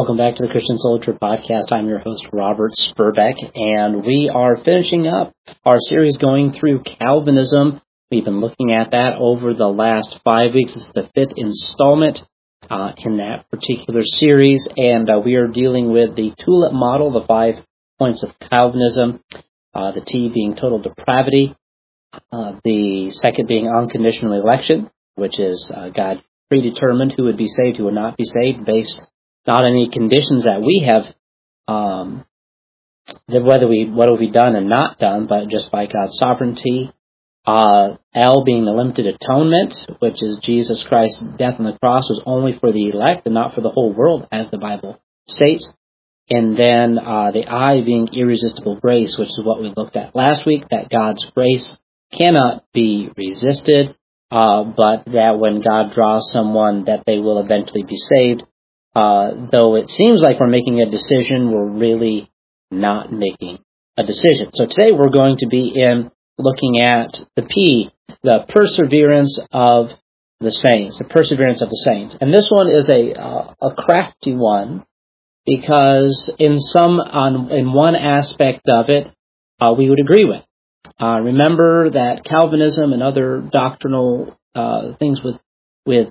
Welcome back to the Christian Soldier Podcast. I'm your host, Robert Spurbeck, and we are finishing up our series going through Calvinism. We've been looking at that over the last 5 weeks. It's the fifth installment in that particular series, and we are dealing with the tulip model, the 5 points of Calvinism, the T being total depravity, the second being unconditional election, which is God predetermined who would be saved, who would not be saved, based not on any conditions that we have, what have we done and not done, but just by God's sovereignty. L being the limited atonement, which is Jesus Christ's death on the cross was only for the elect and not for the whole world, as the Bible states. And then the I being irresistible grace, which is what we looked at last week, that God's grace cannot be resisted, but that when God draws someone, that they will eventually be saved. Though it seems like we're making a decision, we're really not making a decision. So today we're going to be looking at the P, the perseverance of the saints, the perseverance of the saints. And this one is a crafty one, because in one aspect of it, we would agree with. Remember that Calvinism and other doctrinal things with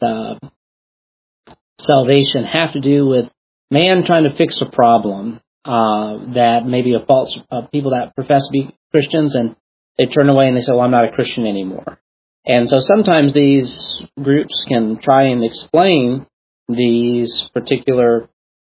salvation have to do with man trying to fix a problem that maybe a false people that profess to be Christians, and they turn away and they say, well, I'm not a Christian anymore. And so sometimes these groups can try and explain these particular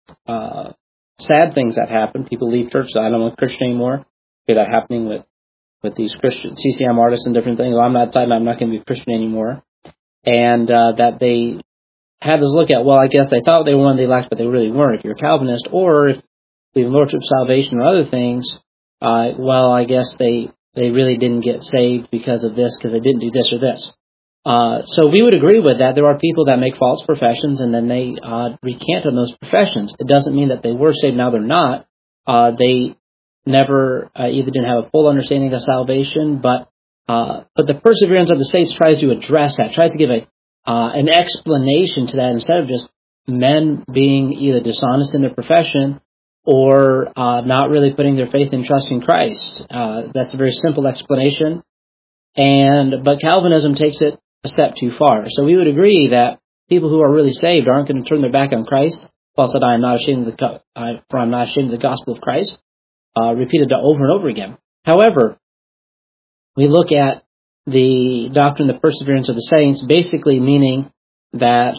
sad things that happen. People leave church, say, I don't want a Christian anymore. Okay, that happening with these Christian CCM artists and different things. Well, I'm not going to be a Christian anymore. And that they have this look at, well, I guess they thought they were one of the elect, but they really weren't. If you're a Calvinist, or if you have Lordship salvation or other things, well, I guess they really didn't get saved because of this, because they didn't do this or this. So we would agree with that. There are people that make false professions, and then they recant on those professions. It doesn't mean that they were saved, now they're not. They never either didn't have a full understanding of salvation, but the perseverance of the saints tries to address that, tries to give an explanation to that, instead of just men being either dishonest in their profession or not really putting their faith and trust in Christ. That's a very simple explanation, but Calvinism takes it a step too far. So we would agree that people who are really saved aren't going to turn their back on Christ. Paul said, I'm not ashamed of the gospel of Christ, repeated over and over again. However, we look at the doctrine of the perseverance of the saints, basically meaning that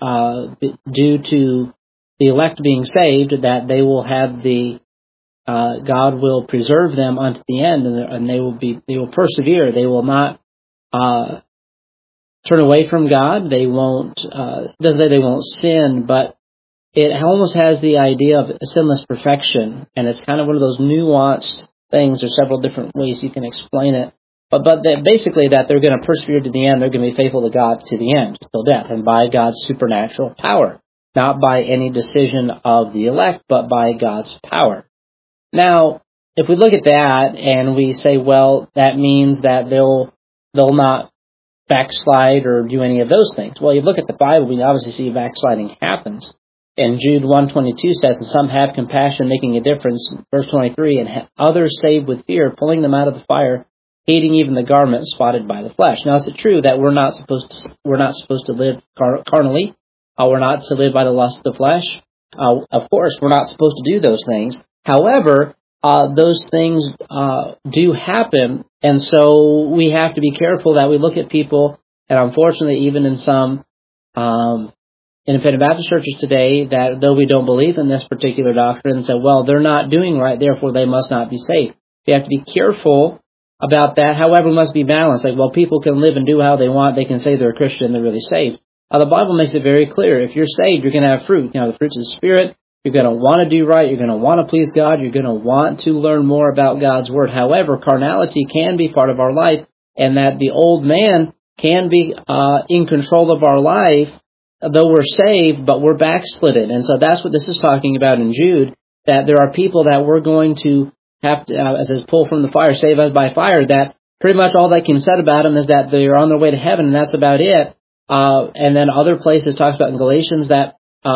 due to the elect being saved, that they will have God will preserve them unto the end, and they will persevere. They will not turn away from God. They won't. Doesn't say they won't sin, but it almost has the idea of sinless perfection, and it's kind of one of those nuanced things. There's several different ways you can explain it. But basically that they're going to persevere to the end, they're going to be faithful to God to the end, till death, and by God's supernatural power. Not by any decision of the elect, but by God's power. Now, if we look at that and we say, well, that means that they'll not backslide or do any of those things. Well, you look at the Bible, we obviously see backsliding happens. And Jude 1:22 says, and some have compassion, making a difference. Verse 23, and others saved with fear, pulling them out of the fire, hating even the garment spotted by the flesh. Now, is it true that we're not supposed to live carnally? We're not to live by the lust of the flesh? Of course, we're not supposed to do those things. However, those things do happen, and so we have to be careful that we look at people, and unfortunately, even in some independent Baptist churches today, that though we don't believe in this particular doctrine, say, well, they're not doing right, therefore they must not be saved. We have to be careful about that. However, we must be balanced. Like, well, people can live and do how they want. They can say they're a Christian, they're really saved. The Bible makes it very clear. If you're saved, you're going to have fruit. The fruits of the Spirit. You're going to want to do right. You're going to want to please God. You're going to want to learn more about God's Word. However, carnality can be part of our life, and that the old man can be in control of our life, though we're saved, but we're backslidden. And so that's what this is talking about in Jude, that there are people that we're going to have to, as it says, pull from the fire, save us by fire, that pretty much all that can be said about them is that they're on their way to heaven, and that's about it. And then other places talks about in Galatians that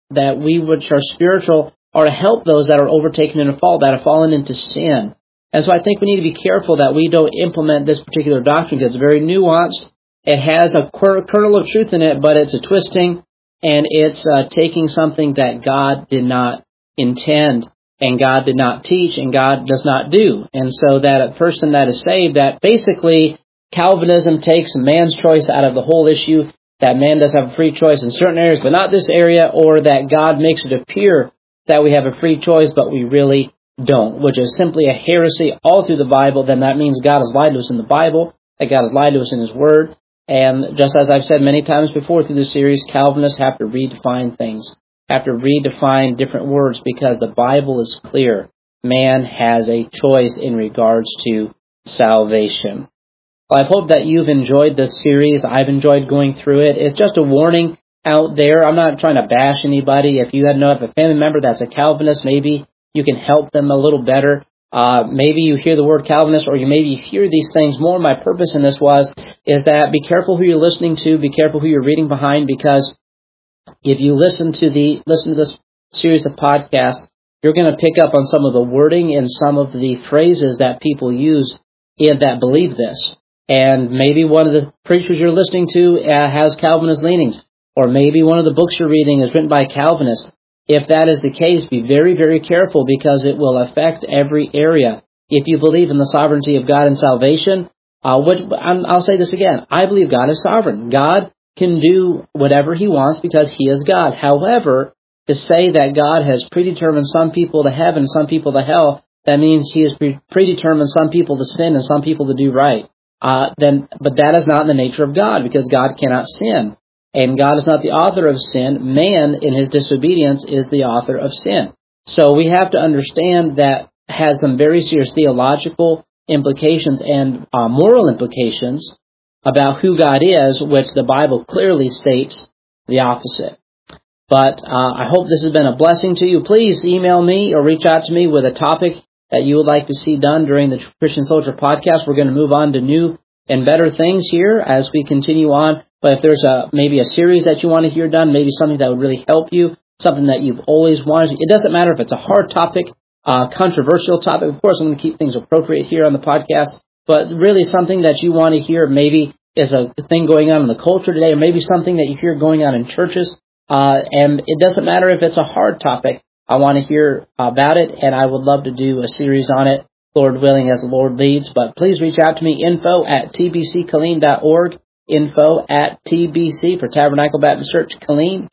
that we which are spiritual are to help those that are overtaken in a fall, that have fallen into sin. And so I think we need to be careful that we don't implement this particular doctrine because it's very nuanced. It has a kernel of truth in it, but it's a twisting, and it's taking something that God did not intend, and God did not teach, and God does not do. And so that a person that is saved, that basically Calvinism takes man's choice out of the whole issue, that man does have a free choice in certain areas, but not this area, or that God makes it appear that we have a free choice, but we really don't, which is simply a heresy all through the Bible. Then that means God has lied to us in the Bible, that God has lied to us in His Word. And just as I've said many times before through this series, Calvinists have to redefine things, have to redefine different words, because the Bible is clear. Man has a choice in regards to salvation. Well, I hope that you've enjoyed this series. I've enjoyed going through it. It's just a warning out there. I'm not trying to bash anybody. If you have a family member that's a Calvinist, maybe you can help them a little better. Maybe you hear the word Calvinist, or you maybe hear these things more. My purpose in this is that be careful who you're listening to, be careful who you're reading behind, because if you listen to this series of podcasts, you're going to pick up on some of the wording and some of the phrases that people use that believe this. And maybe one of the preachers you're listening to has Calvinist leanings, or maybe one of the books you're reading is written by Calvinists. If that is the case, be very, very careful, because it will affect every area. If you believe in the sovereignty of God and salvation, I'll say this again, I believe God is sovereign. God can do whatever He wants because He is God. However, to say that God has predetermined some people to heaven, some people to hell, that means He has predetermined some people to sin and some people to do right. But that is not in the nature of God, because God cannot sin. And God is not the author of sin. Man, in his disobedience, is the author of sin. So we have to understand that has some very serious theological implications and moral implications about who God is, which the Bible clearly states the opposite. But I hope this has been a blessing to you. Please email me or reach out to me with a topic that you would like to see done during the Christian Soldier podcast. We're going to move on to new and better things here as we continue on. But if there's maybe a series that you want to hear done, maybe something that would really help you, something that you've always wanted, it doesn't matter if it's a hard topic, controversial topic. Of course, I'm going to keep things appropriate here on the podcast, but really something that you want to hear maybe is a thing going on in the culture today, or maybe something that you hear going on in churches. And it doesn't matter if it's a hard topic. I want to hear about it, and I would love to do a series on it, Lord willing, as the Lord leads. But please reach out to me, info@tbckilleen.org, info@tbc for Tabernacle Baptist Church, Killeen,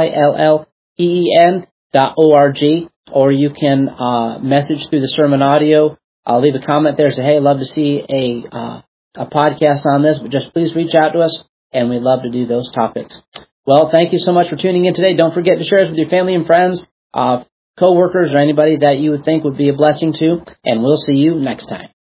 KILLEEN.org, or you can message through the sermon audio. I'll leave a comment there, say, hey, I'd love to see a podcast on this, but just please reach out to us, and we'd love to do those topics. Well, thank you so much for tuning in today. Don't forget to share this with your family and friends, co-workers, or anybody that you would think would be a blessing to, and we'll see you next time.